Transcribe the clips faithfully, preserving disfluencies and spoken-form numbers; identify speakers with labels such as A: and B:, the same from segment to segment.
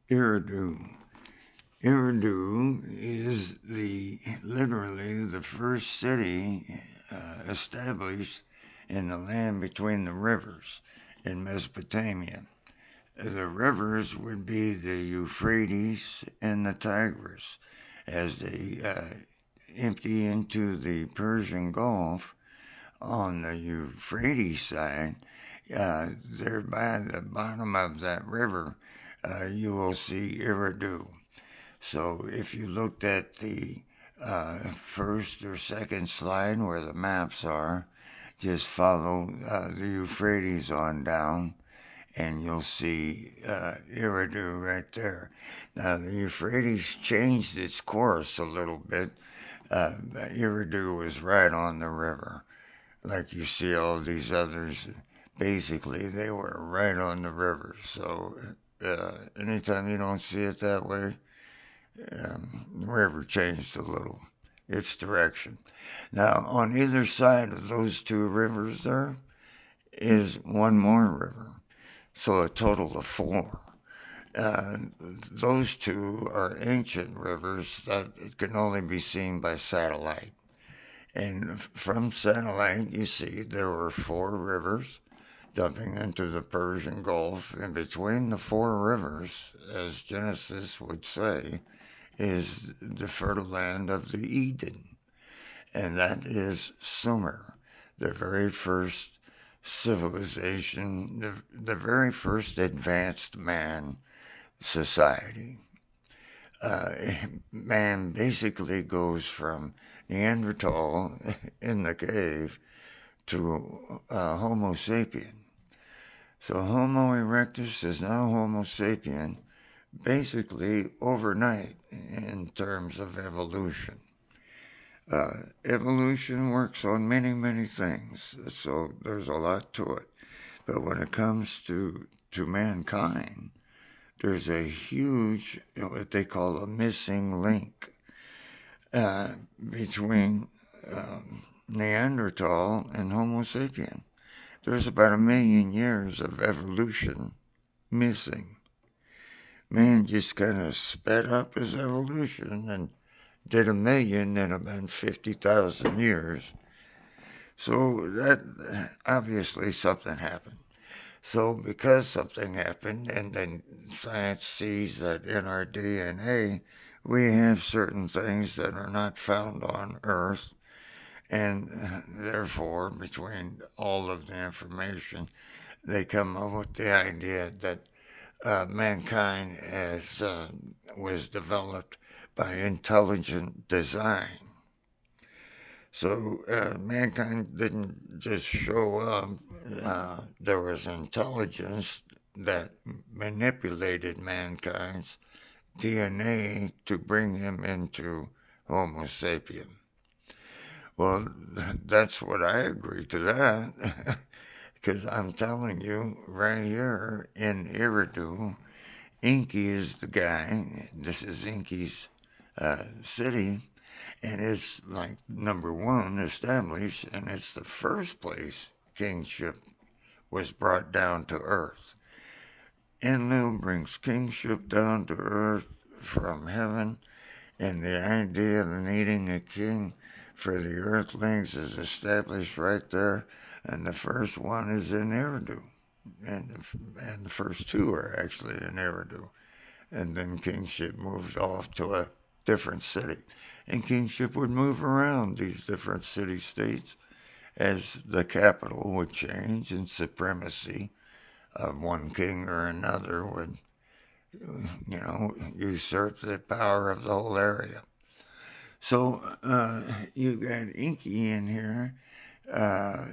A: Eridu. Eridu is the literally the first city uh, established in the land between the rivers in Mesopotamia. The rivers would be the Euphrates and the Tigris. As they uh, empty into the Persian Gulf on the Euphrates side, uh, there by the bottom of that river, uh, you will see Eridu. So if you looked at the uh, first or second slide where the maps are, just follow uh, the Euphrates on down and you'll see uh, Eridu right there. Now the Euphrates changed its course a little bit. Uh, Eridu was right on the river, like you see all these others. Basically, they were right on the river. So uh, anytime you don't see it that way, um, the river changed a little its direction. Now, on either side of those two rivers there is one more river, so a total of four. Uh, those two are ancient rivers that can only be seen by satellite. And from satellite, you see there were four rivers dumping into the Persian Gulf. And between the four rivers, as Genesis would say, is the fertile land of the Eden. And that is Sumer, the very first civilization, the, the very first advanced man society. Uh, Man basically goes from Neanderthal in the cave to uh, Homo sapien. So Homo erectus is now Homo sapien basically overnight in terms of evolution. Uh, evolution works on many, many things, so there's a lot to it. But when it comes to, to mankind, there's a huge, what they call a missing link uh, between um, Neanderthal and Homo sapien. There's about a million years of evolution missing. Man just kind of sped up his evolution and did a million in about fifty thousand years. So that obviously something happened. So because something happened, and then science sees that in our D N A we have certain things that are not found on Earth, and therefore between all of the information, they come up with the idea that uh, mankind as uh, was developed by intelligent design. So uh, mankind didn't just show up. Uh, there was intelligence that manipulated mankind's D N A to bring him into Homo sapien. Well, that's what I agree to that. Because I'm telling you, right here in Eridu, Inky is the guy. This is Inky's uh, city, and it's like number one established, and it's the first place kingship was brought down to earth. Enlil brings kingship down to earth from heaven, and the idea of needing a king for the earthlings is established right there, and the first one is in Eridu. And the, and the first two are actually in Eridu. And then kingship moved off to a different city. And kingship would move around these different city states as the capital would change and supremacy of one king or another would, you know, usurp the power of the whole area. So uh, you got Inky in here. Uh,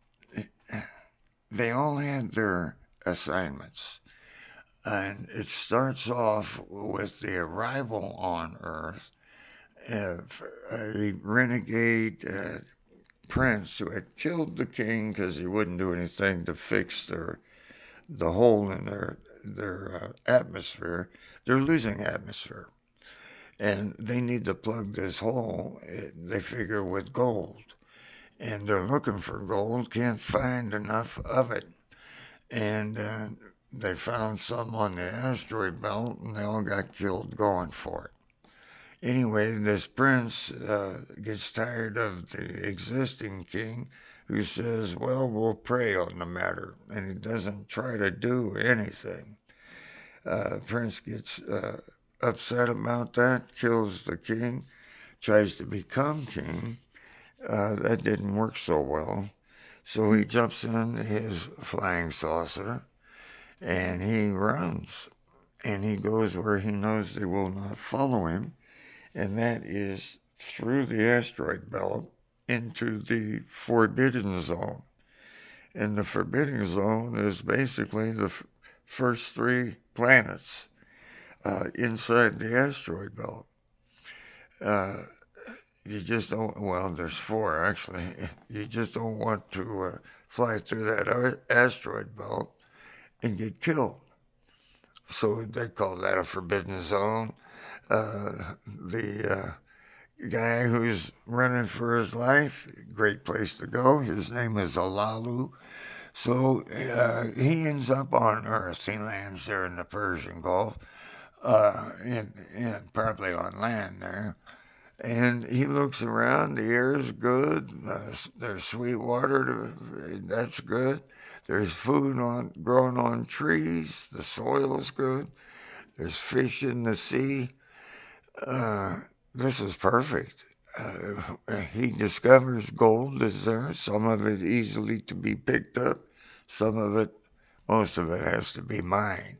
A: they all had their assignments. And it starts off with the arrival on Earth of a renegade uh, prince who had killed the king because he wouldn't do anything to fix their the hole in their their uh, atmosphere. They're losing atmosphere, and they need to plug this hole. uh, They figure with gold, and they're looking for gold, can't find enough of it, and uh, they found some on the asteroid belt, and they all got killed going for it. Anyway, this prince uh, gets tired of the existing king, who says, well, we'll pray on the matter, and he doesn't try to do anything. Uh, Prince gets uh, upset about that, kills the king, tries to become king. Uh, that didn't work so well. So he jumps in his flying saucer and he runs. And he goes where he knows they will not follow him, and that is through the asteroid belt into the Forbidden Zone. And the Forbidden Zone is basically the f- first three planets uh, inside the asteroid belt. Uh, you just don't, well, there's four actually. You just don't want to uh, fly through that asteroid belt and get killed. So they call that a forbidden zone. Uh, the uh, guy who's running for his life, great place to go. His name is Alalu. So uh, he ends up on Earth. He lands there in the Persian Gulf, uh, and, and probably on land there. And he looks around. The air is good. Uh, there's sweet water. To, that's good. There's food on growing on trees. The soil's good. There's fish in the sea. Uh, this is perfect. Uh, he discovers gold is there. Some of it easily to be picked up. Some of it, most of it, has to be mined.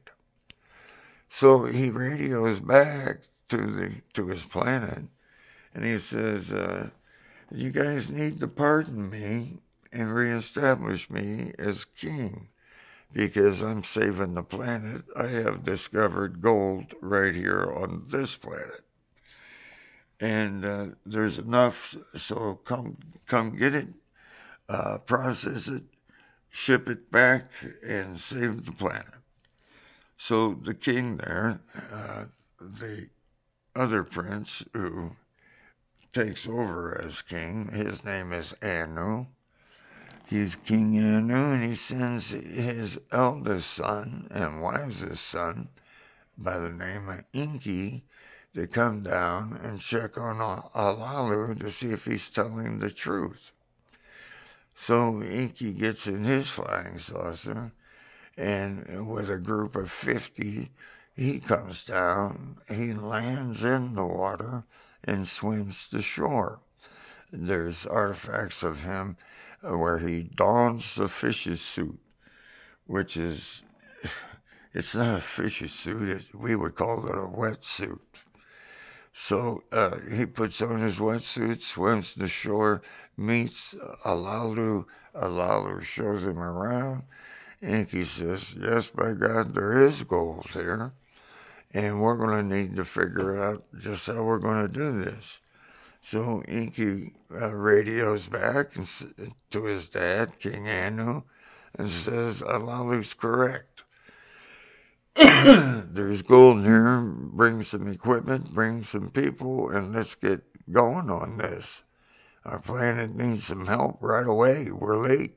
A: So he radios back to the to his planet, and he says, uh, "You guys need to pardon me and reestablish me as king because I'm saving the planet. I have discovered gold right here on this planet, and uh, there's enough. So come, come get it, uh, process it, ship it back, and save the planet." So the king there, uh, the other prince who takes over as king, his name is Anu. He's King Anu, and he sends his eldest son and wisest son by the name of Inki to come down and check on Alalu to see if he's telling the truth. So Inki gets in his flying saucer, and with a group of fifty, he comes down, he lands in the water, and swims to shore. There's artifacts of him where he dons the fish's suit, which is, it's not a fish's suit, it, we would call it a wetsuit. So uh, he puts on his wetsuit, swims to shore, meets Alalu. Alalu shows him around. Inky says, yes, by God, there is gold here, and we're going to need to figure out just how we're going to do this. So Inky uh, radios back and, to his dad, King Anu, and says, Alalu's correct. There's gold here. Bring some equipment, bring some people, and let's get going on this. Our planet needs some help right away. We're late.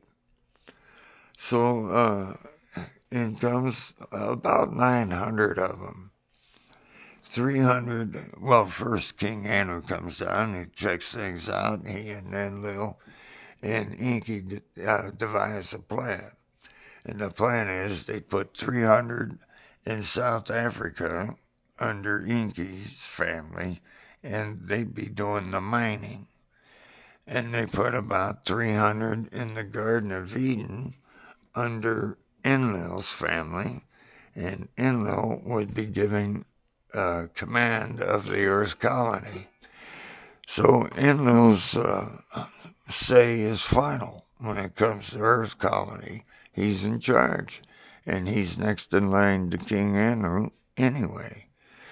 A: So uh, in comes about nine hundred of them. three hundred, well, first King Anu comes down, he checks things out, he and Enlil, and Inky uh, devise a plan. And the plan is they put three hundred in South Africa under Inky's family, and they'd be doing the mining. And they put about three hundred in the Garden of Eden under Enlil's family, and Enlil would be giving uh, command of the Earth colony. So Enlil's uh, say is final when it comes to Earth colony. He's in charge, and he's next in line to King Anu anyway.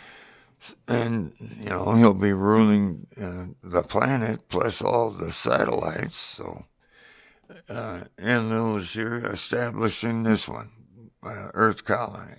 A: And, you know, he'll be ruling uh, the planet plus all the satellites. So uh, Enlil is here establishing this one, uh, Earth colony.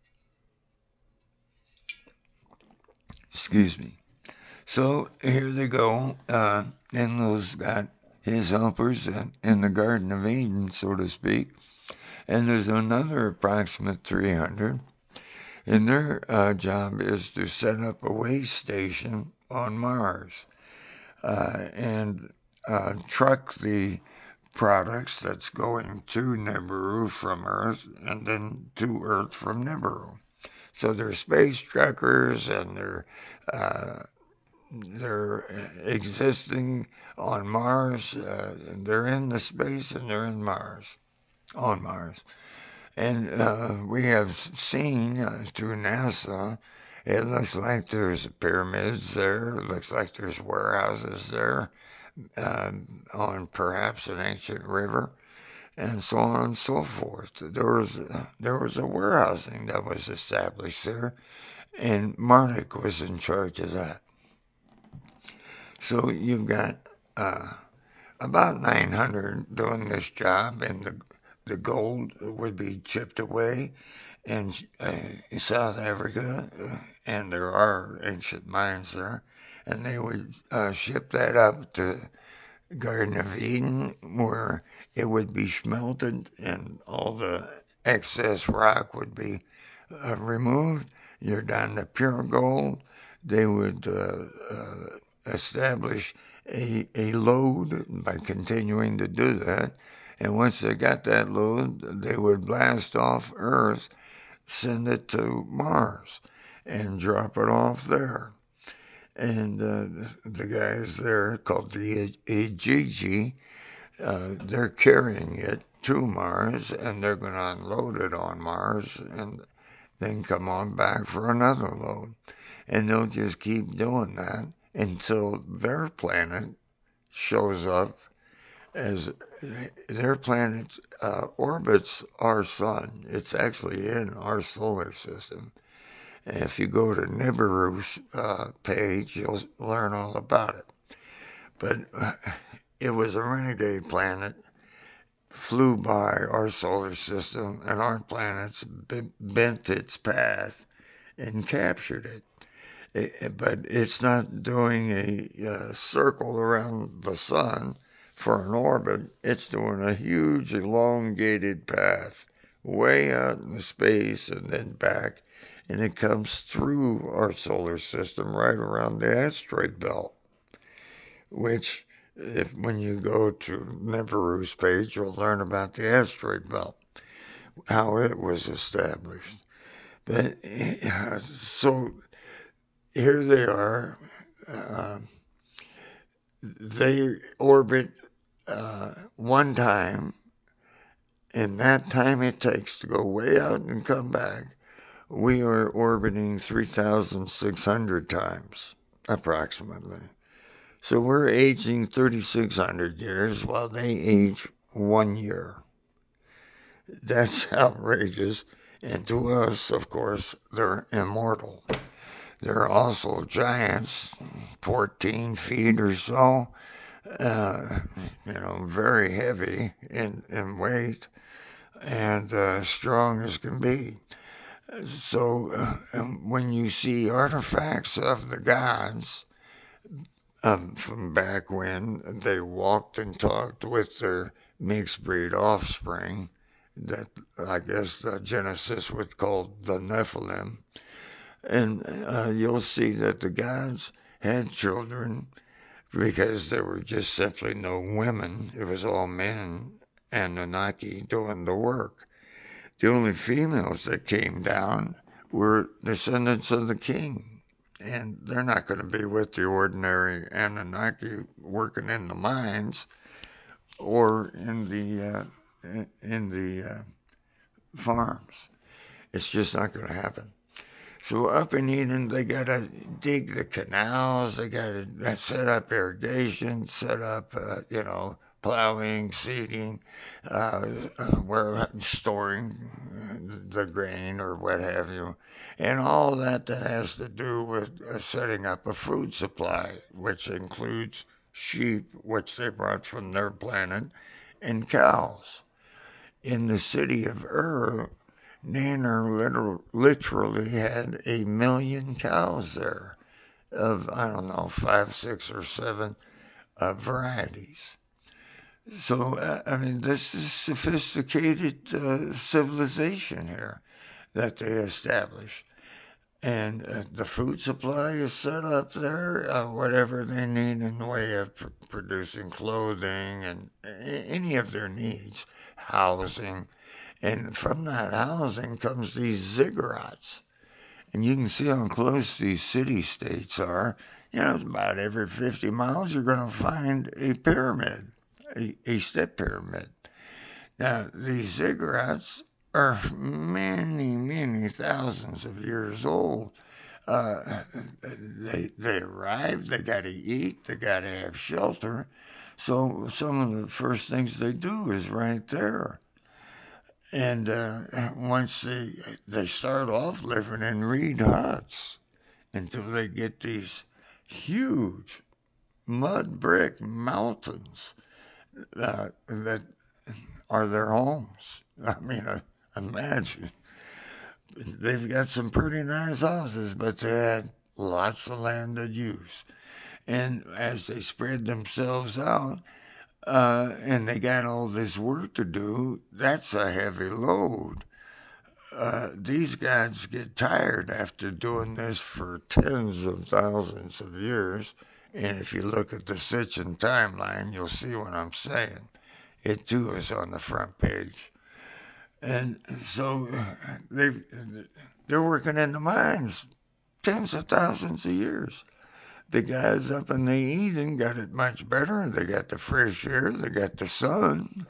A: Excuse me. So here they go. Uh, Enlil's got his helpers in, in the Garden of Eden, so to speak. And there's another approximate three hundred, and their uh, job is to set up a way station on Mars uh, and uh, truck the products that's going to Nibiru from Earth and then to Earth from Nibiru. So they're space truckers, and they're uh, they're existing on Mars. Uh, and they're in the space, and they're in Mars, on Mars. And uh, we have seen uh, through NASA, it looks like there's pyramids there. It looks like there's warehouses there uh, on perhaps an ancient river, and so on and so forth. There was uh, there was a warehousing that was established there, and Marduk was in charge of that. So you've got uh, about nine hundred doing this job, and the the gold would be chipped away in uh, South Africa, uh, and there are ancient mines there, and they would uh, ship that up to Garden of Eden, where it would be smelted and all the excess rock would be uh, removed. You're down to pure gold. They would uh, uh, establish a, a load by continuing to do that. And once they got that load, they would blast off Earth, send it to Mars, and drop it off there. And uh, the guys there, called the Igigi, uh, they're carrying it to Mars, and they're going to unload it on Mars and then come on back for another load. And they'll just keep doing that until their planet shows up, as their planet uh, orbits our sun. It's actually in our solar system. And if you go to Nibiru's uh, page, you'll learn all about it. But uh, it was a renegade planet, flew by our solar system, and our planets bent its path and captured it. It, but it's not doing a, a circle around the sun for an orbit. It's doing a huge elongated path way out in space and then back, and it comes through our solar system right around the asteroid belt, which if when you go to Nibiru's page, you'll learn about the asteroid belt, how it was established. But uh, so here they are. Uh, they orbit uh, one time, and that time it takes to go way out and come back, we are orbiting three thousand six hundred times, approximately. So we're aging thirty-six hundred years while they age one year. That's outrageous. And to us, of course, they're immortal. They're also giants, fourteen feet or so, uh, you know, very heavy in, in weight and uh, strong as can be. So uh, when you see artifacts of the gods um, from back when they walked and talked with their mixed breed offspring, that I guess the Genesis would call the Nephilim, and uh, you'll see that the gods had children because there were just simply no women. It was all men, Anunnaki, doing the work. The only females that came down were descendants of the king. And they're not going to be with the ordinary Anunnaki working in the mines or in the uh, in the uh, farms. It's just not going to happen. So up in Eden, they got to dig the canals. They got to set up irrigation, set up, uh, you know, plowing, seeding, uh, uh, where storing the grain or what have you, and all that that has to do with uh, setting up a food supply, which includes sheep, which they brought from their planet, and cows. In the city of Ur, Nanner liter- literally had a million cows there of, I don't know, five, six, or seven uh, varieties. So, uh, I mean, this is sophisticated uh, civilization here that they established. And uh, the food supply is set up there, uh, whatever they need in the way of pr- producing clothing and a- any of their needs, housing. And from that housing comes these ziggurats. And you can see how close these city states are. You know, about every fifty miles, you're going to find a pyramid, a, a step pyramid. Now, these ziggurats are many, many thousands of years old. Uh, they they arrive, they got to eat, they got to have shelter. So some of the first things they do is right there. And uh, once they they start off living in reed huts until they get these huge mud brick mountains uh, that are their homes. I mean, uh, imagine they've got some pretty nice houses, but they had lots of land to use. And as they spread themselves out, uh, and they got all this work to do, that's a heavy load. Uh, these guys get tired after doing this for tens of thousands of years. And if you look at the Sitchin timeline, you'll see what I'm saying. It too is on the front page. And so they they're working in the mines tens of thousands of years. The guys up in the Eden got it much better. They got the fresh air, they got the sun,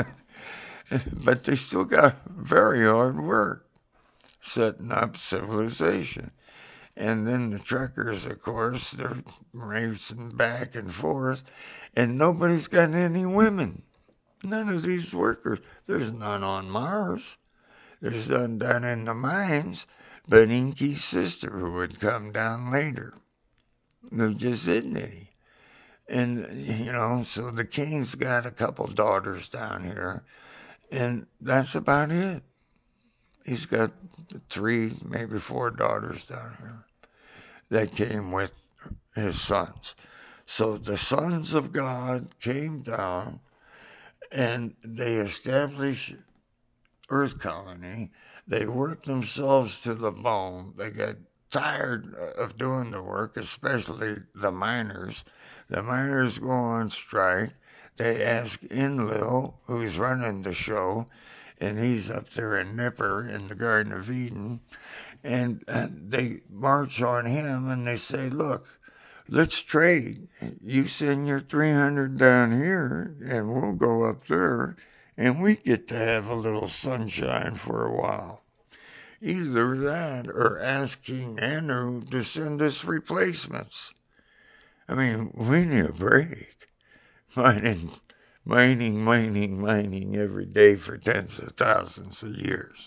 A: but they still got very hard work setting up civilization. And then the truckers, of course, they're racing back and forth, and nobody's got any women. None of these workers. There's none on Mars. There's none down in the mines, but Inky's sister, who would come down later. There just isn't any. And, you know, so the king's got a couple daughters down here, and that's about it. He's got three, maybe four daughters down here that came with his sons. So the sons of God came down and they established Earth colony. They worked themselves to the bone. They got tired of doing the work, especially the miners. The miners go on strike. They ask Enlil, who's running the show, and he's up there in Nippur in the Garden of Eden, and uh, they march on him and they say, look, let's trade. You send your three hundred down here, and we'll go up there, and we get to have a little sunshine for a while. Either that or ask King Anu to send us replacements. I mean, we need a break. Mining, mining, mining, mining every day for tens of thousands of years.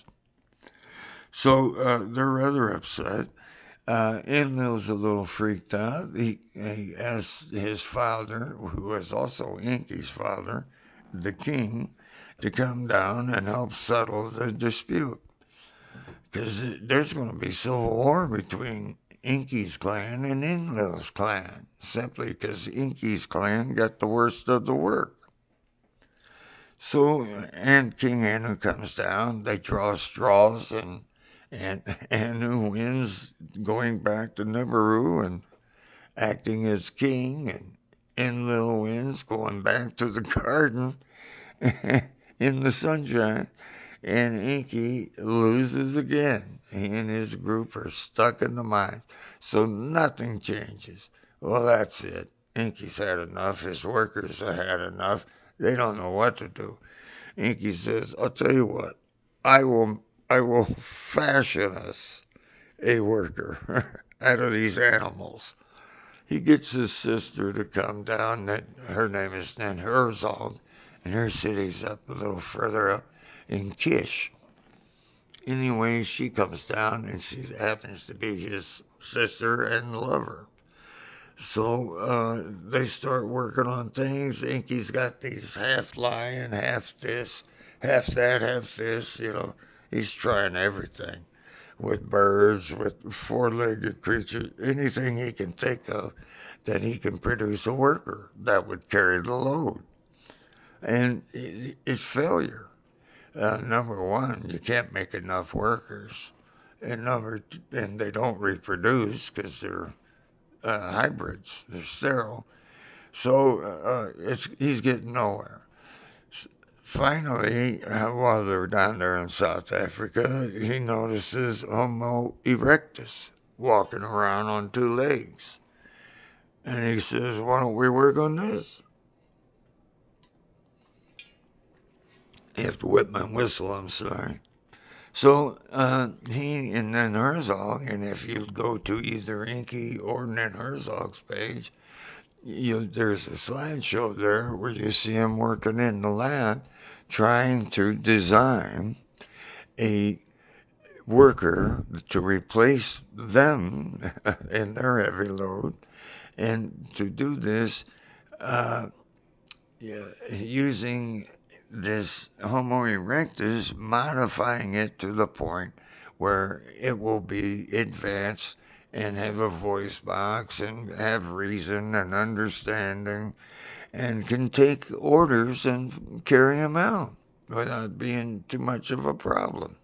A: So uh, they're rather upset. Uh, Enlil's a little freaked out. He, he asks his father, who was also Inky's father, the king, to come down and help settle the dispute. Because there's going to be civil war between Inky's clan and Enlil's clan, simply because Inky's clan got the worst of the work. So, and King Anu comes down, they draw straws, and and Anu wins going back to Nibiru and acting as king, and Enlil wins going back to the garden in the sunshine, and Inky loses again. He and his group are stuck in the mines, so nothing changes. Well, that's it. Inky's had enough. His workers have had enough. They don't know what to do. Inky says, I'll tell you what, I will I will fashion us a worker out of these animals. He gets his sister to come down, that her name is Nenhurzog, and her city's up a little further up in Kish. Anyway, she comes down and she happens to be his sister and lover. So uh, they start working on things. Inky's got these half lion, half this, half that, half this. You know, he's trying everything with birds, with four-legged creatures, anything he can think of that he can produce a worker that would carry the load. And it, it's failure. Uh, number one, you can't make enough workers. And number two, and they don't reproduce because they're uh, hybrids. They're sterile. So uh, it's he's getting nowhere. Finally, uh, while they're down there in South Africa, he notices Homo erectus walking around on two legs. And he says, why don't we work on this? I have to whip my whistle, I'm sorry. So uh, he and then Herzog, and if you go to either Inky or Nen Herzog's page, you, there's a slideshow there where you see him working in the lab trying to design a worker to replace them in their heavy load. And to do this, uh, yeah, using this Homo erectus, modifying it to the point where it will be advanced and have a voice box and have reason and understanding and can take orders and carry them out without being too much of a problem.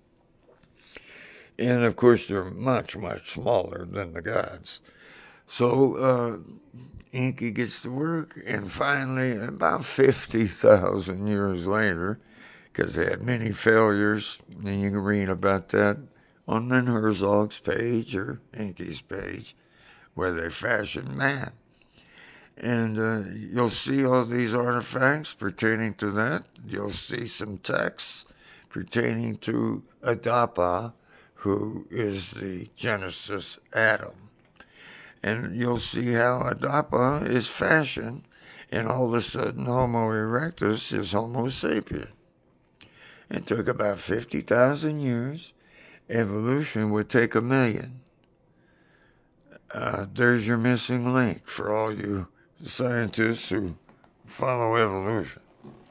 A: And of course, they're much, much smaller than the gods. So uh, Enki gets to work, and finally, about fifty thousand years later, because they had many failures, and you can read about that on the Herzog's page or Enki's page, where they fashioned man. And uh, you'll see all these artifacts pertaining to that. You'll see some texts pertaining to Adapa, who is the Genesis Adam. And you'll see how Adapa is fashioned, and all of a sudden Homo erectus is Homo sapien. It took about fifty thousand years. Evolution would take a million. Uh, there's your missing link for all you scientists who follow evolution.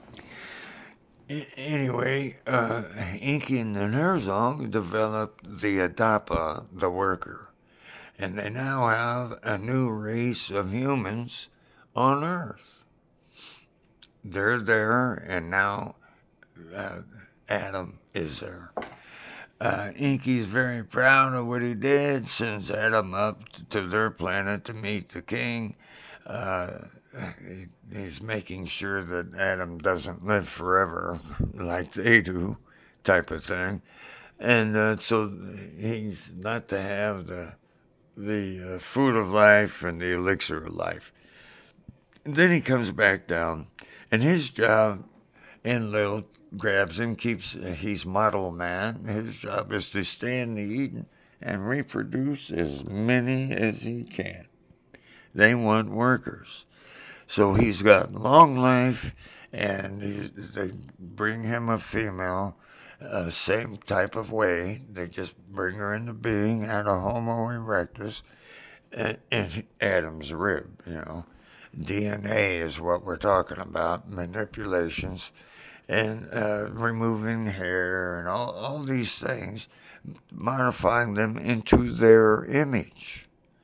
A: I- anyway, uh, Inkin and Herzog developed the Adapa, the worker. And they now have a new race of humans on Earth. They're there, and now uh, Adam is there. Uh, Inky's very proud of what he did, sends Adam up to their planet to meet the king. Uh, he, he's making sure that Adam doesn't live forever like they do, type of thing. And uh, so he's not to have the the uh, food of life and the elixir of life. And then he comes back down, and his job, Enlil grabs him, keeps, uh, he's model man. His job is to stay in the Eden and reproduce as many as he can. They want workers. So he's got long life, and he, they bring him a female, uh, same type of way. They just bring her into being out of Homo erectus in Adam's rib, you know. D N A is what we're talking about, manipulations and uh, removing hair and all, all these things, modifying them into their image.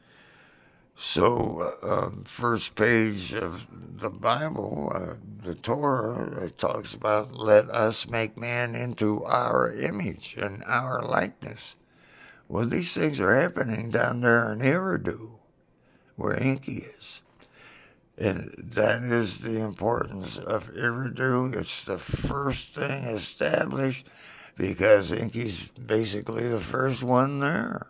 A: So, uh, first page of the Bible, uh, the Torah, it talks about let us make man into our image and our likeness. Well, these things are happening down there in Eridu, where Enki is. And that is the importance of Eridu. It's the first thing established because Enki's basically the first one there.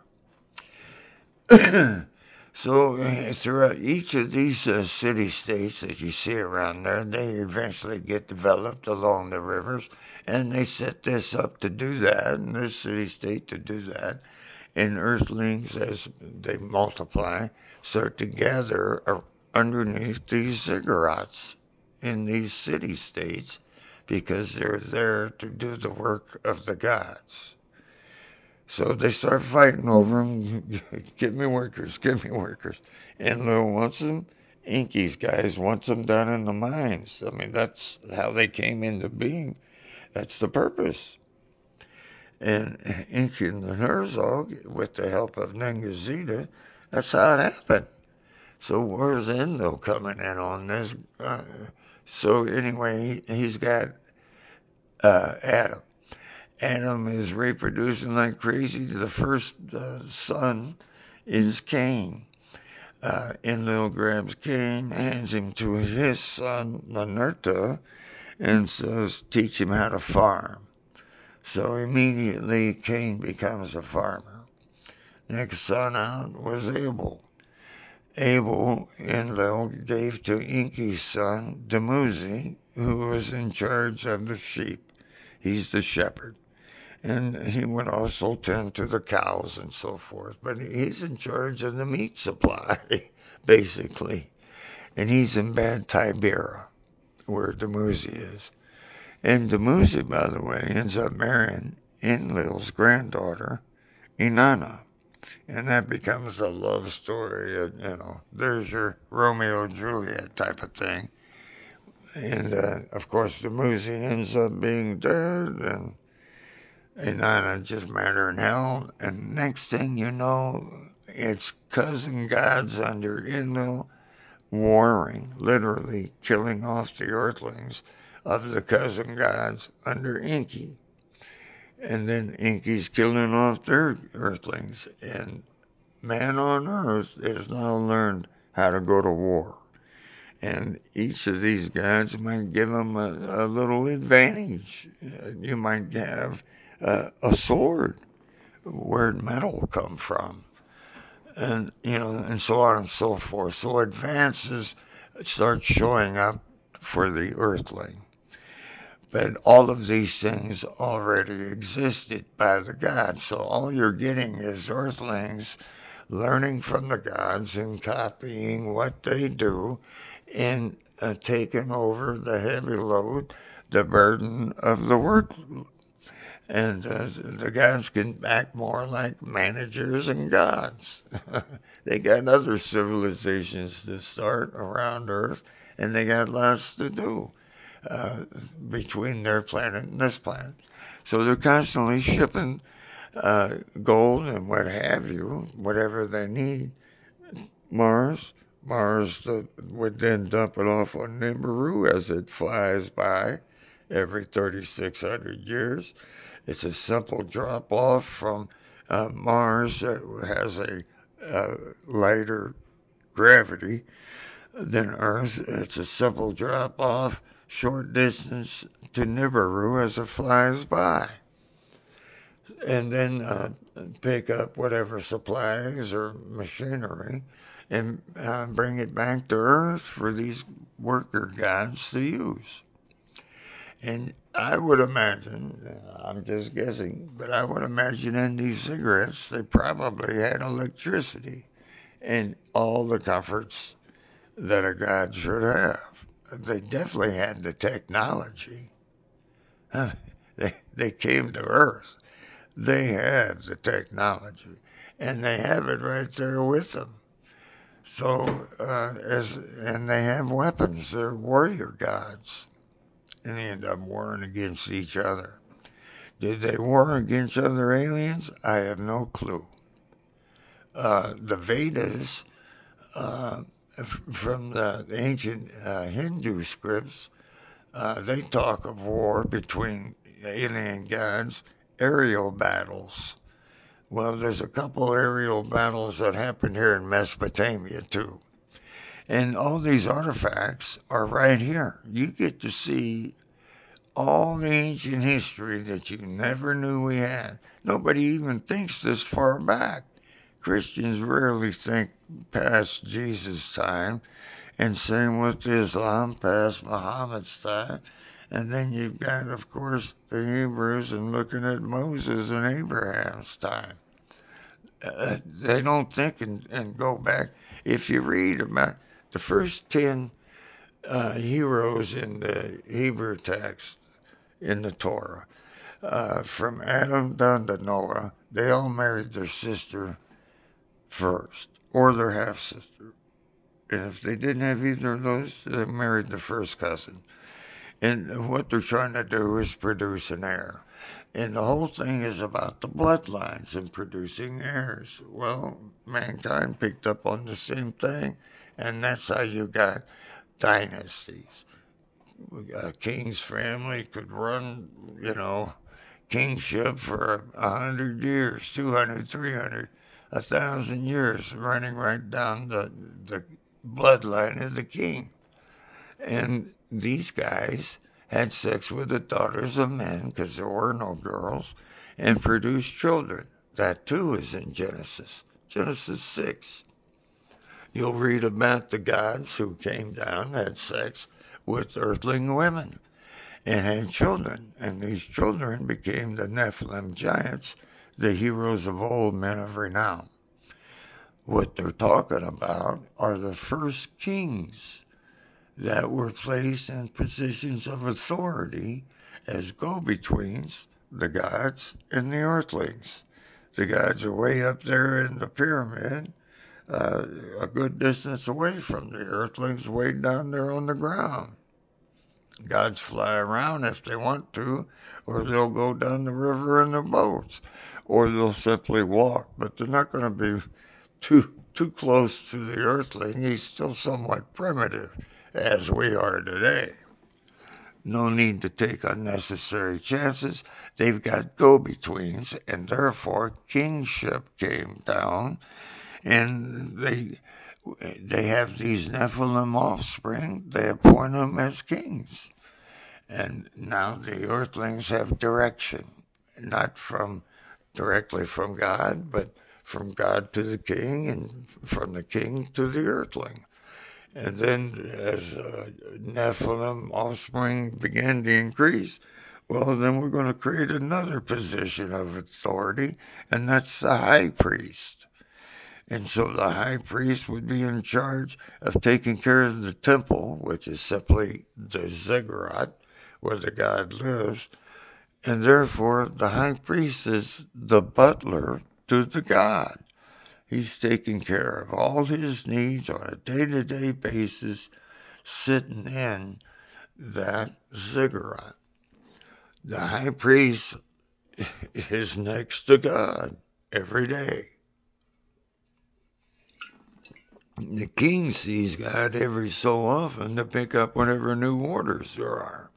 A: So uh, throughout each of these uh, city-states that you see around there, they eventually get developed along the rivers, and they set this up to do that, and this city-state to do that. And earthlings, as they multiply, start to gather underneath these ziggurats in these city-states because they're there to do the work of the gods. So they start fighting over them. Get me workers, get me workers. Enlil wants them. Inky's guys wants them down in the mines. I mean, that's how they came into being. That's the purpose. And Inky and the Herzog, with the help of Nengazita, that's how it happened. So where's Enlil coming in on this? Uh, So anyway, he, he's got uh, Adam. Adam is reproducing like crazy. The first uh, son is Cain. Uh, Enlil grabs Cain, hands him to his son, Nanerta, and says, teach him how to farm. So immediately Cain becomes a farmer. Next son out was Abel. Abel, Enlil gave to Enki's son, Dumuzi, who was in charge of the sheep. He's the shepherd. And he would also tend to the cows and so forth. But he's in charge of the meat supply, basically. And he's in Bad Tibera, where Dumuzi is. And Dumuzi, by the way, ends up marrying Enlil's granddaughter, Inanna. And that becomes a love story. You know, there's your Romeo and Juliet type of thing. And, uh, of course, Dumuzi ends up being dead, and Inanna just met her in hell. And next thing you know, it's cousin gods under Enlil warring, literally killing off the earthlings of the cousin gods under Enki. And then Enki's killing off their earthlings. And man on earth has now learned how to go to war. And each of these gods might give them a, a little advantage. You might have uh, a sword. Where'd metal come from? And, you know, and so on and so forth. So advances start showing up for the earthling. But all of these things already existed by the gods. So all you're getting is earthlings learning from the gods and copying what they do and uh, taking over the heavy load, the burden of the work. And uh, the gods can act more like managers and gods. They got other civilizations to start around Earth, and they got lots to do uh, between their planet and this planet. So they're constantly shipping uh, gold and what have you, whatever they need. Mars, Mars uh, would then dump it off on Nibiru as it flies by every thirty-six hundred years. It's a simple drop off from uh, Mars that has a uh, lighter gravity than Earth. It's a simple drop off, short distance to Nibiru as it flies by. And then uh, pick up whatever supplies or machinery and uh, bring it back to Earth for these worker gods to use. And I would imagine, I'm just guessing, but I would imagine in these cigarettes they probably had electricity and all the comforts that a god should have. They definitely had the technology. They, they came to Earth. They have the technology, and they have it right there with them. So, uh, as and they have weapons. They're warrior gods, and they end up warring against each other. Did they war against other aliens? I have no clue. Uh, the Vedas, uh, f- from the ancient uh, Hindu scripts, uh, they talk of war between alien gods, aerial battles. Well, there's a couple aerial battles that happened here in Mesopotamia too. And all these artifacts are right here. You get to see all the ancient history that you never knew we had. Nobody even thinks this far back. Christians rarely think past Jesus' time, and same with Islam, past Muhammad's time. And then you've got, of course, the Hebrews and looking at Moses and Abraham's time. Uh, they don't think and, and go back. If you read about the first ten uh, heroes in the Hebrew text in the Torah, uh, from Adam down to Noah, they all married their sister first, or their half sister. And if they didn't have either of those, they married the first cousin. And what they're trying to do is produce an heir. And the whole thing is about the bloodlines and producing heirs. Well, mankind picked up on the same thing, and that's how you got dynasties. A king's family could run, you know, kingship for a hundred years, two hundred, three hundred, a thousand years, running right down the the bloodline of the king. And these guys had sex with the daughters of men because there were no girls and produced children. That too is in Genesis, Genesis six. You'll read about the gods who came down, had sex with earthling women, and had children. And these children became the Nephilim giants, the heroes of old, men of renown. What they're talking about are the first kings that were placed in positions of authority as go-betweens, the gods and the earthlings. The gods are way up there in the pyramid, uh, a good distance away from the earthlings, way down there on the ground. Gods fly around if they want to, or they'll go down the river in their boats, or they'll simply walk, but they're not going to be too too close to the earthling. He's still somewhat primitive, as we are today. No need to take unnecessary chances. They've got go-betweens, and therefore kingship came down, and they they have these Nephilim offspring. They appoint them as kings. And now the earthlings have direction, not from directly from God, but from God to the king, and from the king to the earthling. And then as uh, Nephilim offspring began to increase, well, then we're going to create another position of authority, and that's the high priest. And so the high priest would be in charge of taking care of the temple, which is simply the ziggurat, where the God lives, and therefore the high priest is the butler to the God. He's taking care of all his needs on a day-to-day basis, sitting in that ziggurat. The high priest is next to God every day. The king sees God every so often to pick up whatever new orders there are.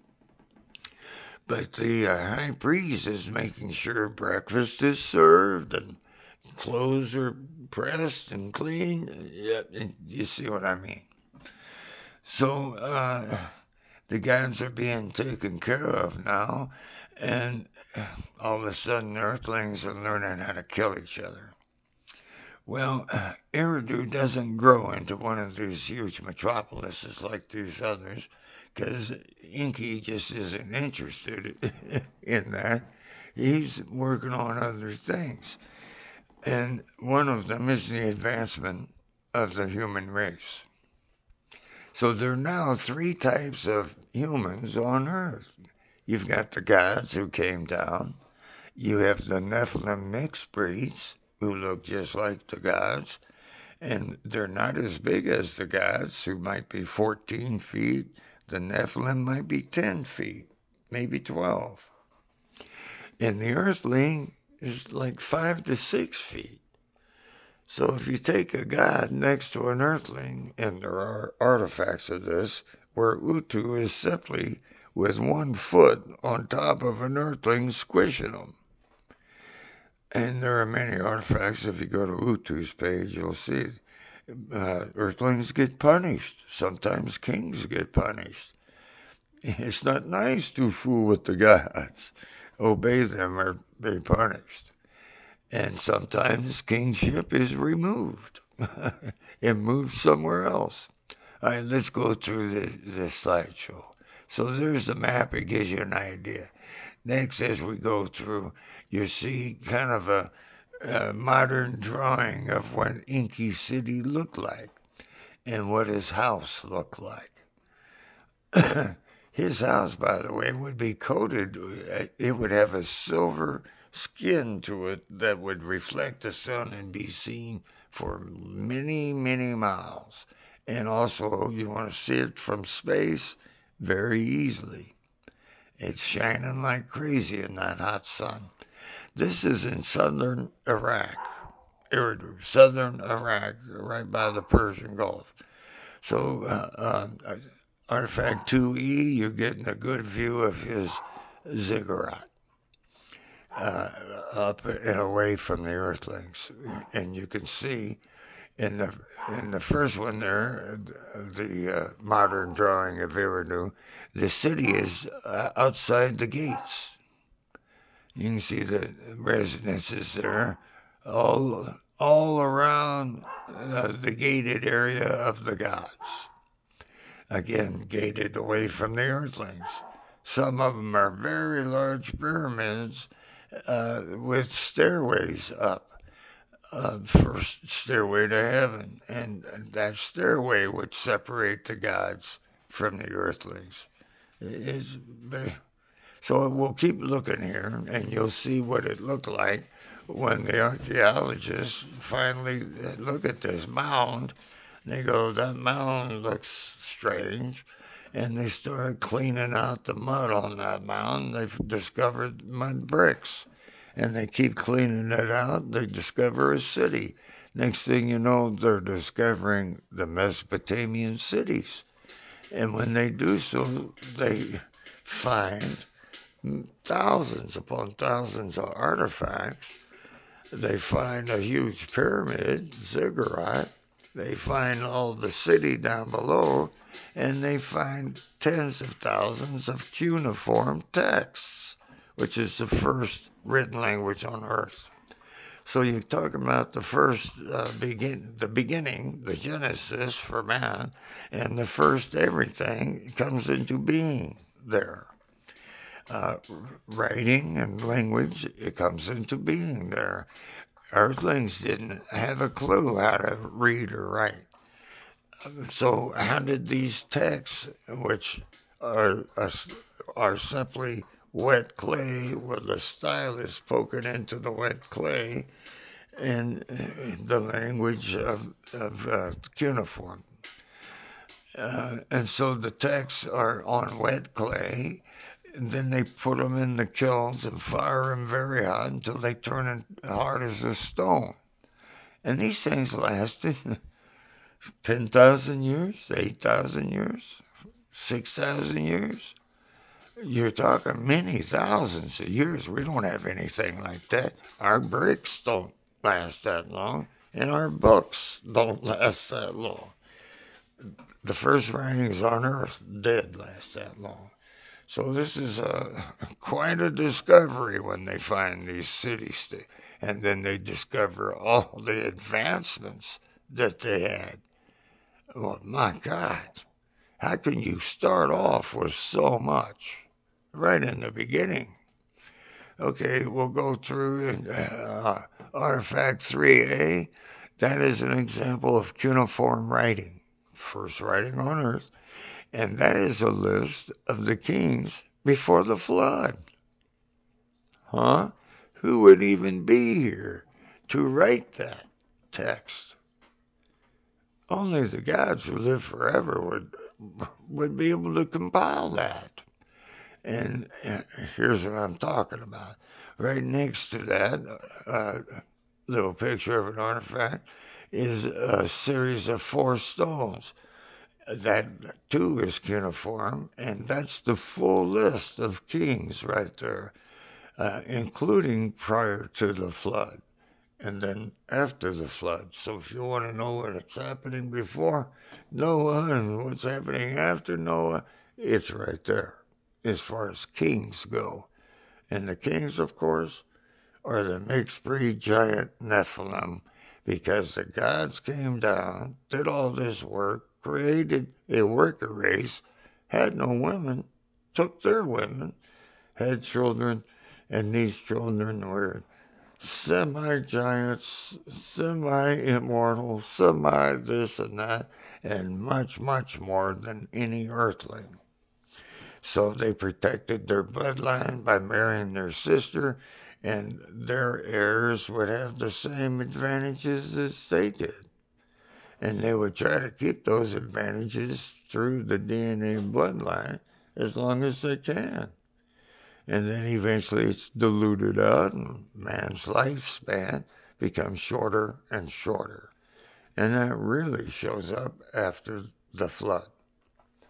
A: But the uh, high priest is making sure breakfast is served and clothes are pressed and cleaned. Yeah, you see what I mean? So uh, the gods are being taken care of now, and all of a sudden earthlings are learning how to kill each other. Well, uh, Eridu doesn't grow into one of these huge metropolises like these others, because Enki just isn't interested in that. He's working on other things. And one of them is the advancement of the human race. So there are now three types of humans on Earth. You've got the gods who came down. You have the Nephilim mixed breeds who look just like the gods. And they're not as big as the gods, who might be fourteen feet. The Nephilim might be ten feet, maybe twelve. And the earthling is like five to six feet. So if you take a god next to an earthling, and there are artifacts of this, where Utu is simply with one foot on top of an earthling squishing them. And there are many artifacts. If you go to Utu's page, you'll see uh, earthlings get punished. Sometimes kings get punished. It's not nice to fool with the gods. Obey them or be punished. And sometimes kingship is removed and moved somewhere else. All right, let's go through this, this slideshow. So there's the map. It gives you an idea. Next, as we go through, you see kind of a, a modern drawing of what Enki City looked like and what his house looked like. His house, by the way, would be coated. It would have a silver skin to it that would reflect the sun and be seen for many, many miles. And also, you want to see it from space very easily. It's shining like crazy in that hot sun. This is in southern Iraq, Eridu, southern Iraq, right by the Persian Gulf. So uh, uh, Artifact two E, you're getting a good view of his ziggurat uh, up and away from the Earthlings, and you can see in the in the first one there, the uh, modern drawing of Eridu, the city is uh, outside the gates. You can see the residences there, all all around uh, the gated area of the gods. Again, gated away from the Earthlings. Some of them are very large pyramids uh, with stairways up. Uh, first stairway to heaven, and that stairway would separate the gods from the earthlings. It's, so we'll keep looking here, and you'll see what it looked like when the archaeologists finally look at this mound. They go, that mound looks strange, and they start cleaning out the mud on that mound. They've discovered mud bricks. And they keep cleaning it out. They discover a city. Next thing you know, they're discovering the Mesopotamian cities. And when they do so, they find thousands upon thousands of artifacts. They find a huge pyramid, ziggurat. They find all the city down below. And they find tens of thousands of cuneiform texts, which is the first written language on earth. So you talk about the first uh, begin, the beginning, the genesis for man, and the first everything comes into being there. Uh, writing and language, it comes into being there. Earthlings didn't have a clue how to read or write. So how did these texts, which are, are, are simply wet clay with a stylus poking into the wet clay, and the language of, of uh, cuneiform. Uh, and so the texts are on wet clay, and then they put them in the kilns and fire them very hot until they turn hard as a stone. And these things lasted ten thousand years, eight thousand years, six thousand years. You're talking many thousands of years. We don't have anything like that. Our bricks don't last that long, and our books don't last that long. The first writings on earth did last that long. So this is a, quite a discovery when they find these cities, and then they discover all the advancements that they had. Well, my God, how can you start off with so much right in the beginning? Okay, we'll go through and, uh, Artifact three A. That is an example of cuneiform writing, first writing on earth, and that is a list of the kings before the flood. Huh? Who would even be here to write that text? Only the gods who live forever would would be able to compile that. And uh, here's what I'm talking about. Right next to that uh, little picture of an artifact is a series of four stones. That too is cuneiform, and that's the full list of kings right there, uh, including prior to the flood and then after the flood. So if you want to know what's happening before Noah and what's happening after Noah, it's right there as far as kings go. And the kings, of course, are the mixed breed giant Nephilim, because the gods came down, did all this work, created a worker race, had no women, took their women, had children, and these children were semi-giants, semi-immortal, semi-this and that, and much, much more than any earthling. So they protected their bloodline by marrying their sister, and their heirs would have the same advantages as they did. And they would try to keep those advantages through the D N A bloodline as long as they can. And then eventually it's diluted out, and man's lifespan becomes shorter and shorter. And that really shows up after the flood.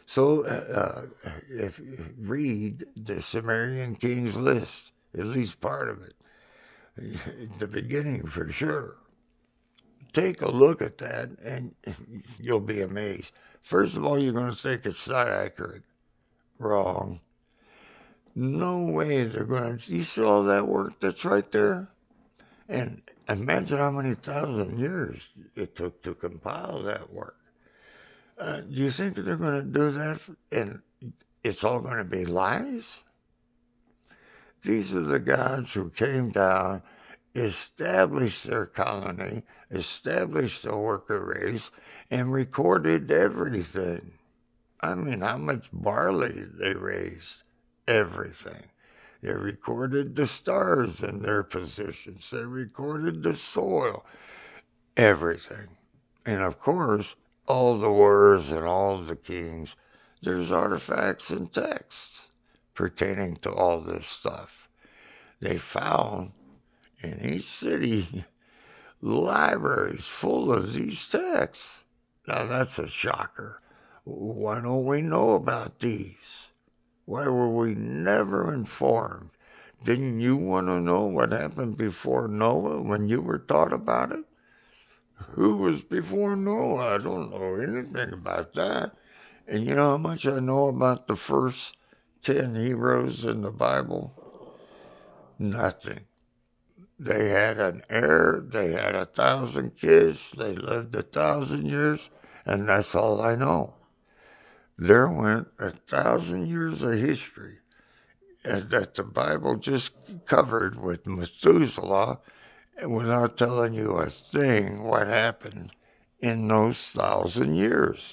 A: So uh, if you read the Sumerian Kings list, at least part of it, the beginning for sure. Take a look at that and you'll be amazed. First of all, you're going to think it's not accurate. Wrong. No way they're going to. You see all that work that's right there? And imagine how many thousand years it took to compile that work. Uh, do you think they're going to do that and it's all going to be lies? These are the gods who came down, established their colony, established the worker race, and recorded everything. I mean, how much barley they raised? Everything. They recorded the stars and their positions. They recorded the soil. Everything. And of course, all the wars and all the kings, there's artifacts and texts pertaining to all this stuff. They found in each city libraries full of these texts. Now that's a shocker. Why don't we know about these? Why were we never informed? Didn't you want to know what happened before Noah when you were taught about it? Who was before Noah? I don't know anything about that. And you know how much I know about the first ten heroes in the Bible? Nothing. They had an heir, they had a thousand kids, they lived a thousand years, and that's all I know. There went a thousand years of history that the Bible just covered with Methuselah without telling you a thing what happened in those thousand years.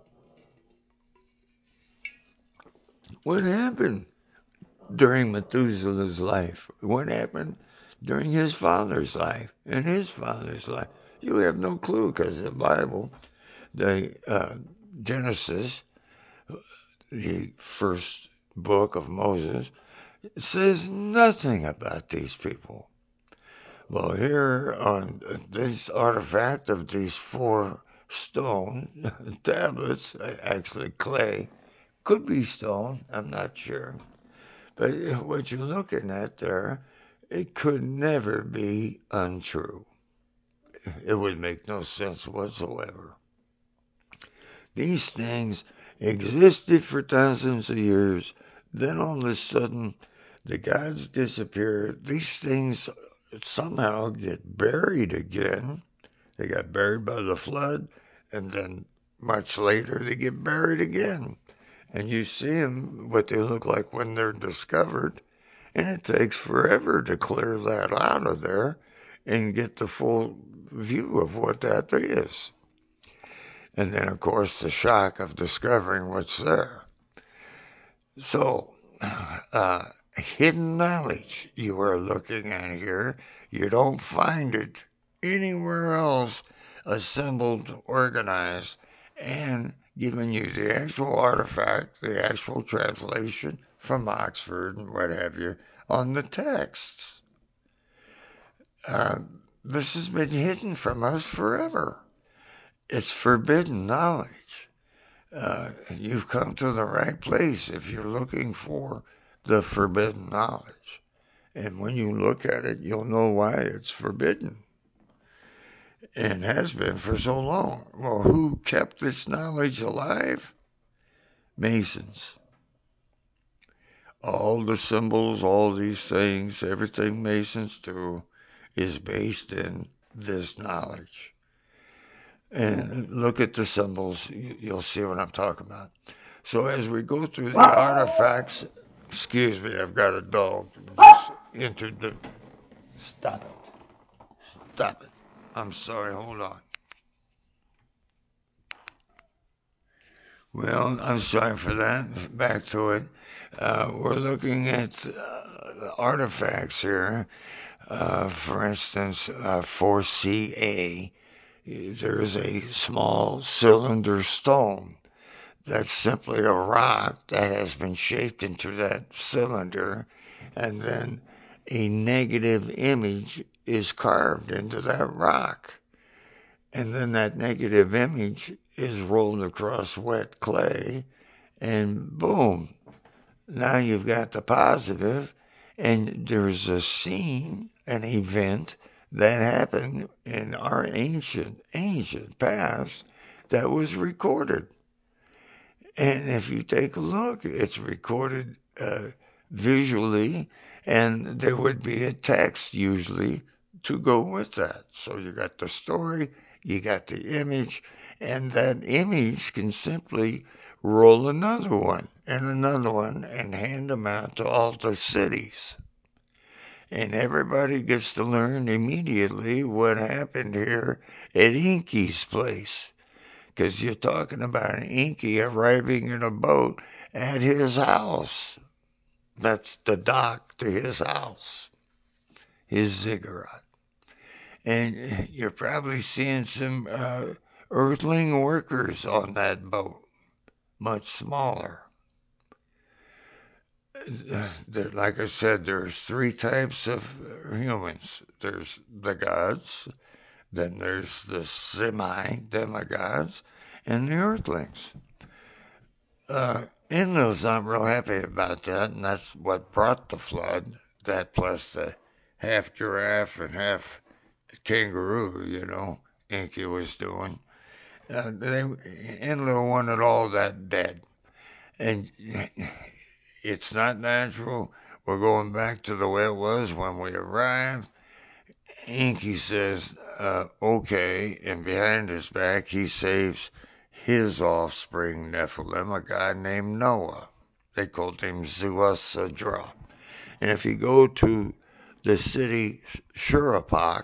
A: What happened during Methuselah's life? What happened during his father's life and his father's life? You have no clue because the Bible, the uh, Genesis, the first book of Moses, says nothing about these people. Well, here on this artifact of these four stone tablets, actually clay, could be stone, I'm not sure. But what you're looking at there, it could never be untrue. It would make no sense whatsoever. These things existed for thousands of years. Then all of a sudden, the gods disappear. These things somehow get buried again. They got buried by the flood, and then much later they get buried again. And you see them, what they look like when they're discovered, and it takes forever to clear that out of there and get the full view of what that is. And then, of course, the shock of discovering what's there. So, uh, hidden knowledge you are looking at here. You don't find it anywhere else assembled, organized, and giving you the actual artifact, the actual translation from Oxford and what have you on the texts. Uh, this has been hidden from us forever. It's forbidden knowledge. Uh, you've come to the right place if you're looking for the forbidden knowledge. And when you look at it, you'll know why it's forbidden and has been for so long. Well, who kept this knowledge alive? Masons. All the symbols, all these things, everything Masons do is based in this knowledge. And look at the symbols, you'll see what I'm talking about. So as we go through the artifacts, excuse me, I've got a dog just entered the. Stop it. Stop it. I'm sorry, hold on. Well, I'm sorry for that. Back to it. Uh, we're looking at uh, artifacts here. Uh, for instance, uh, for C A, there's a small cylinder stone. That's simply a rock that has been shaped into that cylinder, and then a negative image is carved into that rock. And then that negative image is rolled across wet clay, And boom, now you've got the positive, and there's a scene, an event that happened in our ancient, ancient past that was recorded. And if you take a look, it's recorded uh, visually, and there would be a text usually to go with that. So you got the story, you got the image, and that image can simply roll another one and another one and hand them out to all the cities. And everybody gets to learn immediately what happened here at Inky's place. Because you're talking about Inky arriving in a boat at his house. That's the dock to his house, his ziggurat. And you're probably seeing some uh, earthling workers on that boat, much smaller. There, like I said, there's three types of humans. There's the gods, then there's the semi-demigods, and the earthlings. Uh, Enlil's not real happy about that, and that's what brought the flood. That plus the half giraffe and half kangaroo, you know, Inky was doing. Uh, they, Enlil wanted all that dead. And it's not natural. We're going back to the way it was when we arrived. Inky says, uh, okay, and behind his back he saves his offspring Nephilim, a guy named Noah. They called him Zuasadra. And if you go to the city Shuruppak,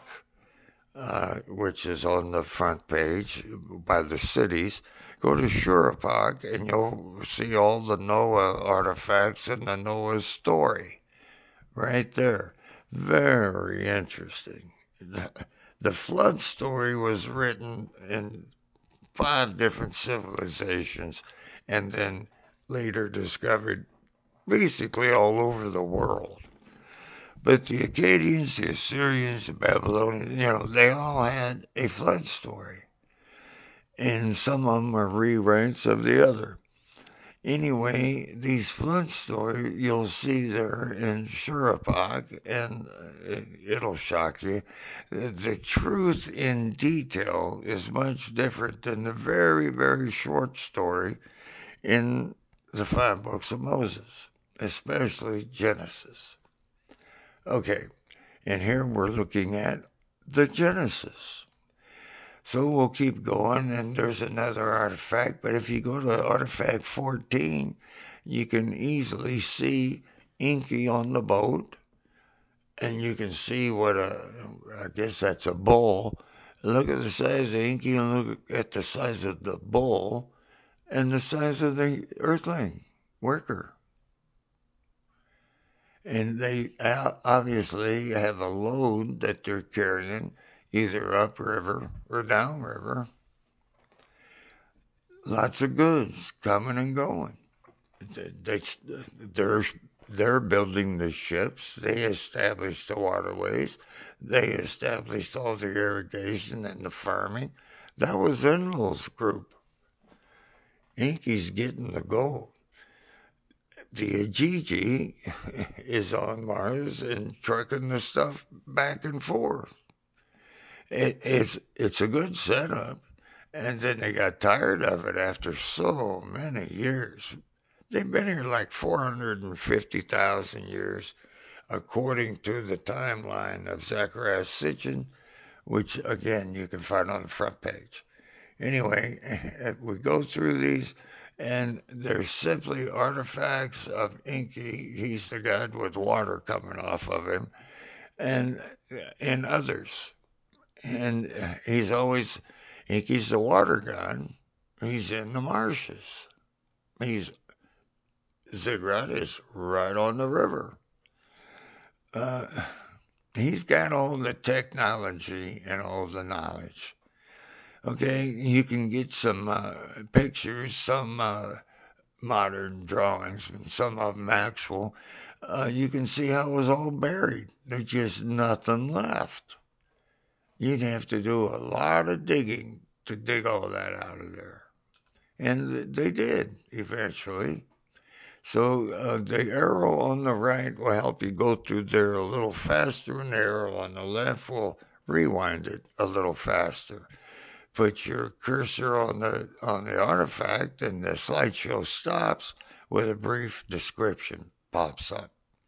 A: uh, which is on the front page by the cities, go to Shuruppak and you'll see all the Noah artifacts and the Noah story right there. Very interesting. The flood story was written in five different civilizations and then later discovered basically all over the world. But the Akkadians, the Assyrians, the Babylonians, you know, they all had a flood story. And some of them are rewrites of the other. Anyway, these flood stories you'll see there in Shuruppak, and it'll shock you. The truth in detail is much different than the very, very short story in the five books of Moses, especially Genesis. Okay, and here we're looking at the Genesis. So we'll keep going, and there's another artifact. But if you go to artifact fourteen, you can easily see Inky on the boat, and you can see what a, I guess that's a bull. Look at the size of Inky, and look at the size of the bull, and the size of the earthling worker. And they obviously have a load that they're carrying either upriver or downriver. Lots of goods coming and going. They, they're, they're building the ships. They established the waterways. They established all the irrigation and the farming. That was Enlil's group. Inky's getting the gold. The Igigi is on Mars and trucking the stuff back and forth. It, it's it's a good setup, and then they got tired of it after so many years. They've been here like four hundred fifty thousand years, according to the timeline of Zacharias Sitchin, which again you can find on the front page. Anyway, we go through these, and they're simply artifacts of Inky. He's the god with water coming off of him, and and others. And he's always Inky's the water god. He's in the marshes. He's Ziggurat is right on the river. Uh, he's got all the technology and all the knowledge. Okay, you can get some uh, pictures, some uh, modern drawings, and some of them actual. Uh, you can see how it was all buried. There's just nothing left. You'd have to do a lot of digging to dig all that out of there. And they did eventually. So uh, the arrow on the right will help you go through there a little faster, and the arrow on the left will rewind it a little faster. Put your cursor on the on the artifact, and the slideshow stops with a brief description pops up.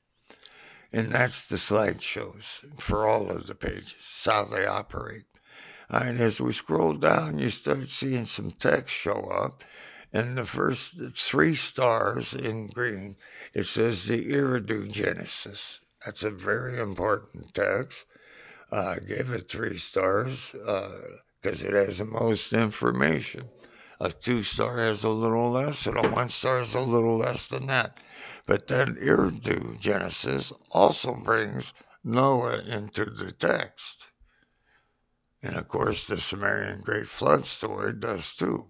A: And that's the slideshows for all of the pages, how they operate. And as we scroll down, you start seeing some text show up. And the first three stars in green, it says the Eridu Genesis. That's a very important text. I uh, gave it three stars because uh, it has the most information. A two star has a little less, and a one star is a little less than that. But then Eridu Genesis also brings Noah into the text. And of course, the Sumerian Great Flood story does too.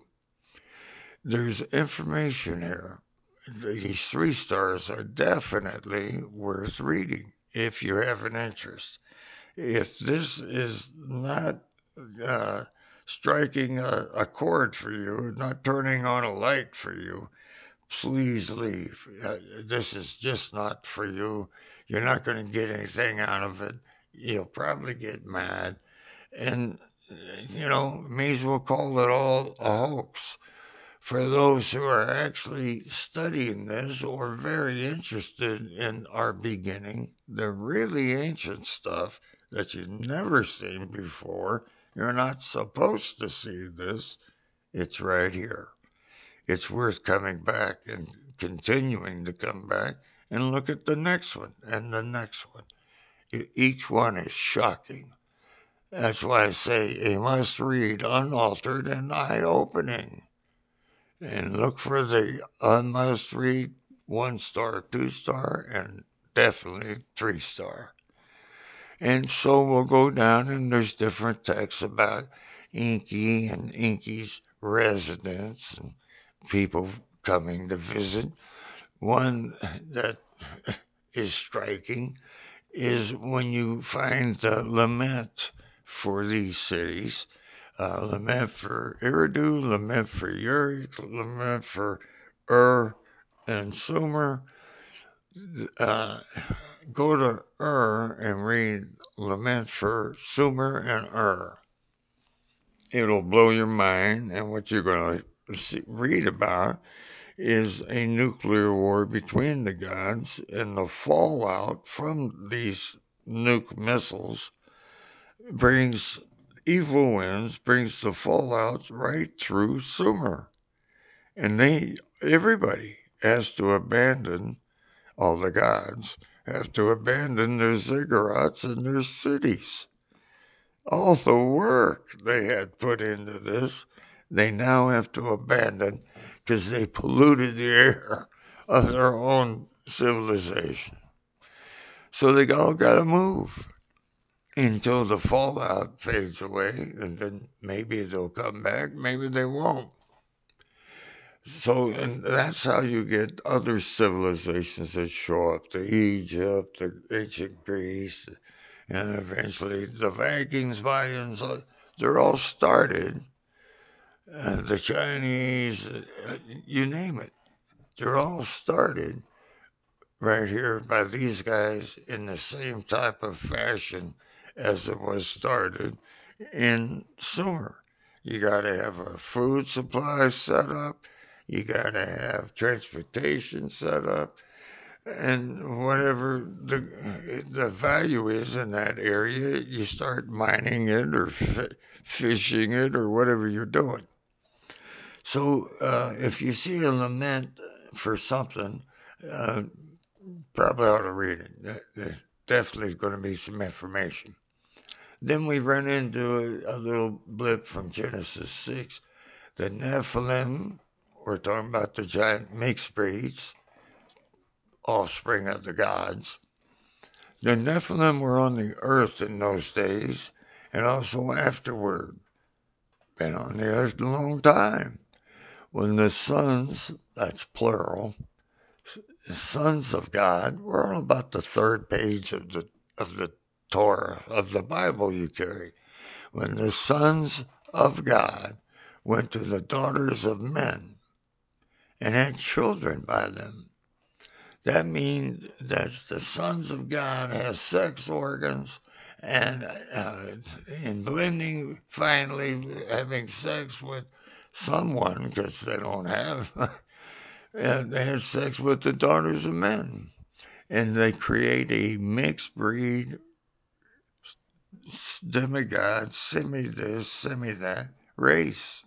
A: There's information here. These three stars are definitely worth reading if you have an interest. If this is not uh, striking a, a chord for you, not turning on a light for you, please leave. Uh, this is just not for you. You're not going to get anything out of it. You'll probably get mad. And, you know, may as well call it all a hoax. For those who are actually studying this or very interested in our beginning, the really ancient stuff that you've never seen before, you're not supposed to see this, it's right here. It's worth coming back and continuing to come back and look at the next one and the next one. Each one is shocking. That's why I say a must read, unaltered, and eye opening. And look for the must read one star, two star, and definitely three star. And so we'll go down, and there's different texts about Enki and Enki's residence and people coming to visit. One that is striking is when you find the lament for these cities. Uh, lament for Eridu, lament for Uruk, lament for Ur and Sumer. Uh, go to Ur and read lament for Sumer and Ur. It'll blow your mind, and what you're going to see, read about is a nuclear war between the gods, and the fallout from these nuke missiles brings evil winds, brings the fallout right through Sumer. And they, everybody has to abandon, all the gods have to abandon their ziggurats and their cities. All the work they had put into this, they now have to abandon because they polluted the air of their own civilization. So they all got to move until the fallout fades away, and then maybe they'll come back, maybe they won't. So, and that's how you get other civilizations that show up, the Egypt, the ancient Greece, and eventually the Vikings, Mayans, they're all started, uh, the Chinese, uh, you name it, they're all started right here by these guys in the same type of fashion as it was started in Sumer. You got to have a food supply set up. You got to have transportation set up. And whatever the the value is in that area, you start mining it or f- fishing it or whatever you're doing. So uh, if you see a lament for something, uh, probably ought to read it. There's definitely going to be some information. Then we run into a, a little blip from Genesis six. The Nephilim, we're talking about the giant mixed breeds, offspring of the gods. The Nephilim were on the earth in those days and also afterward. Been on the earth a long time. When the sons, that's plural, sons of God, we're on about the third page of the of the Torah, of the Bible you carry. When the sons of God went to the daughters of men and had children by them. That means that the sons of God have sex organs and uh, in blending, finally having sex with someone, because they don't have, and they have sex with the daughters of men. And they create a mixed breed demigod, semi this, semi that race.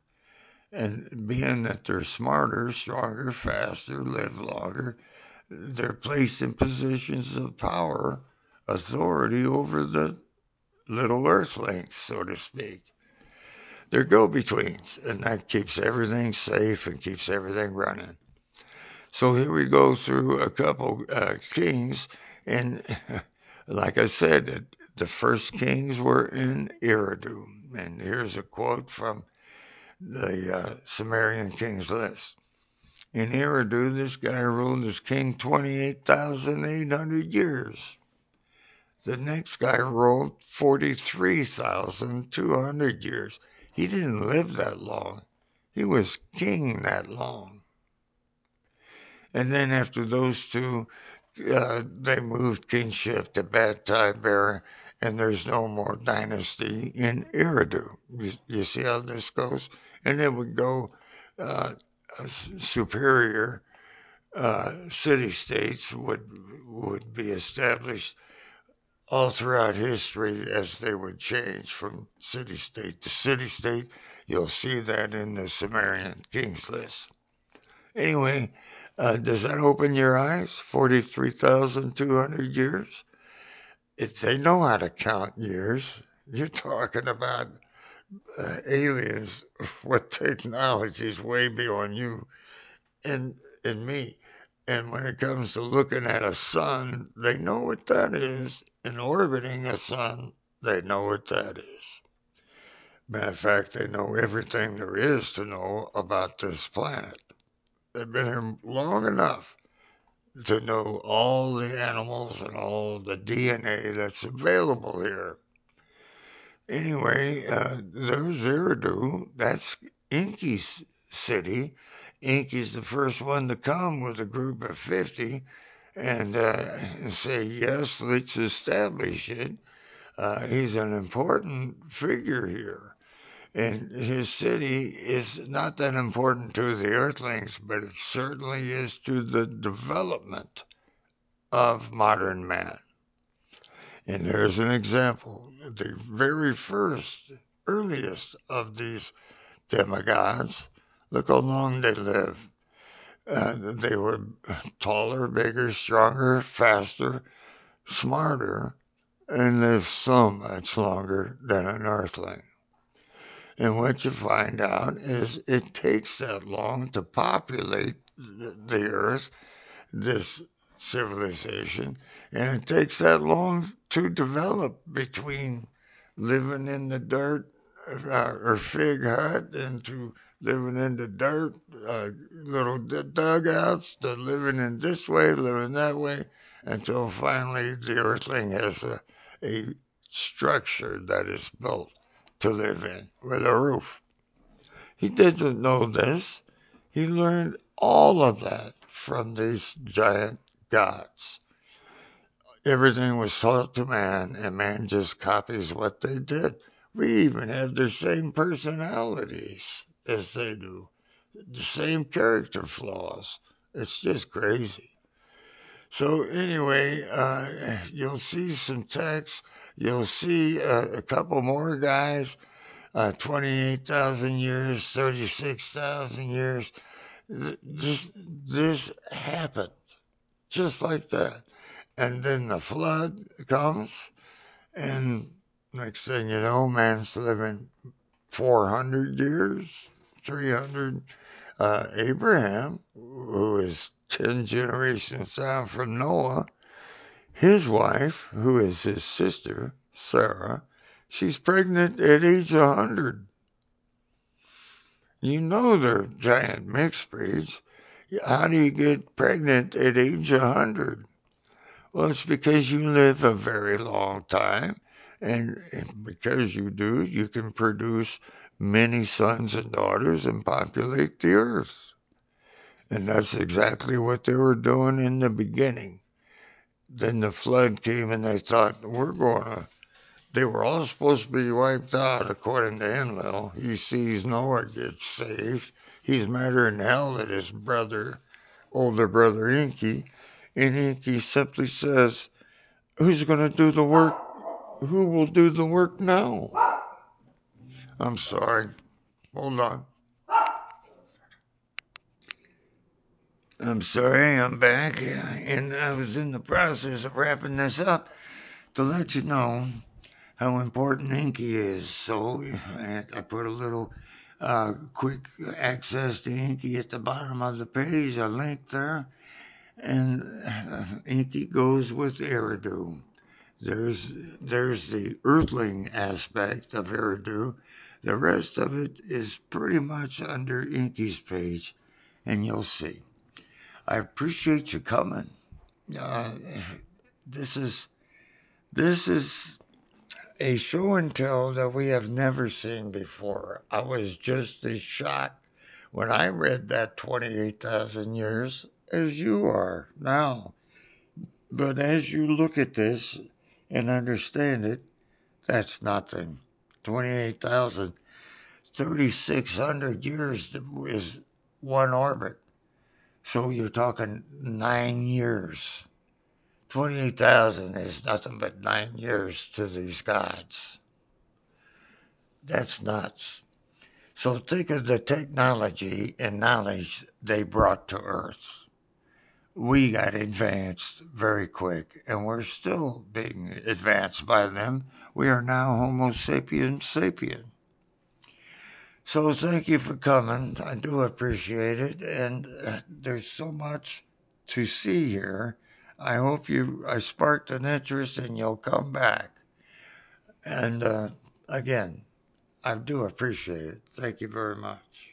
A: And being that they're smarter, stronger, faster, live longer, they're placed in positions of power, authority over the little earthlings, so to speak. They're go-betweens, and that keeps everything safe and keeps everything running. So here we go through a couple uh, kings, and like I said, the first kings were in Eridu. And here's a quote from the uh, Sumerian Kings list. In Eridu, this guy ruled as king twenty-eight thousand eight hundred years. The next guy ruled forty-three thousand two hundred years. He didn't live that long. He was king that long. And then after those two, uh, they moved kingship to Bad Tiberi, and there's no more dynasty in Eridu. You, you see how this goes? And it would go uh, superior uh, city-states would would be established all throughout history as they would change from city-state to city-state. You'll see that in the Sumerian Kings list. Anyway, uh, does that open your eyes? forty-three thousand two hundred years? If they know how to count years, you're talking about uh, aliens with technologies way beyond you and, and me. And when it comes to looking at a sun, they know what that is. And orbiting a sun, they know what that is. Matter of fact, they know everything there is to know about this planet. They've been here long enough to know all the animals and all the D N A that's available here. Anyway, uh, there's Eridu. That's Enki's city. Enki's the first one to come with a group of fifty and uh, say, yes, let's establish it. Uh, he's an important figure here. And his city is not that important to the Earthlings, but it certainly is to the development of modern man. And there's an example. The very first, earliest of these demigods, look how long they lived. Uh, they were taller, bigger, stronger, faster, smarter, and lived so much longer than an earthling. And what you find out is it takes that long to populate the earth, this civilization, and it takes that long to develop between living in the dirt uh, or fig hut and to living in the dirt, uh, little dugouts, to living in this way, living that way, until finally the earthling has a, a structure that is built to live in with a roof. He didn't know this. He learned all of that from these giant gods. Everything was taught to man, and man just copies what they did. We even have the same personalities as they do, the same character flaws. It's just crazy. So anyway, uh, you'll see some text. You'll see uh, a couple more guys, uh, twenty-eight thousand years, thirty-six thousand years. This, this happened just like that. And then the flood comes, and next thing you know, man's living four hundred years, three hundred. Uh, Abraham, who is ten generations down from Noah, his wife, who is his sister, Sarah, she's pregnant at age one hundred. You know they're giant mixed breeds. How do you get pregnant at age one hundred? Well, it's because you live a very long time And, and because you do, you can produce many sons and daughters and populate the earth. And that's exactly what they were doing in the beginning. Then the flood came and they thought, we're going to, they were all supposed to be wiped out, according to Enlil. He sees Noah get saved. He's madder than hell at his brother, older brother Enki. And Enki simply says, who's going to do the work? Who will do the work now? I'm sorry. Hold on. I'm sorry, I'm back. And I was in the process of wrapping this up to let you know how important Enki is. So I, I put a little uh, quick access to Enki at the bottom of the page, a link there. And uh, Enki goes with Eridu. There's there's the earthling aspect of Eridu. The rest of it is pretty much under Enki's page, and you'll see. I appreciate you coming. Uh, this is this is a show and tell that we have never seen before. I was just as shocked when I read that twenty-eight thousand years as you are now. But as you look at this and understand it, that's nothing. twenty-eight thousand, thirty-six hundred years is one orbit. So you're talking nine years. twenty-eight thousand is nothing but nine years to these gods. That's nuts. So think of the technology and knowledge they brought to Earth. We got advanced very quick, and we're still being advanced by them. We are now Homo sapiens sapien. So thank you for coming. I do appreciate it, and uh, there's so much to see here. I hope you I sparked an interest and you'll come back. And uh, again, I do appreciate it. Thank you very much.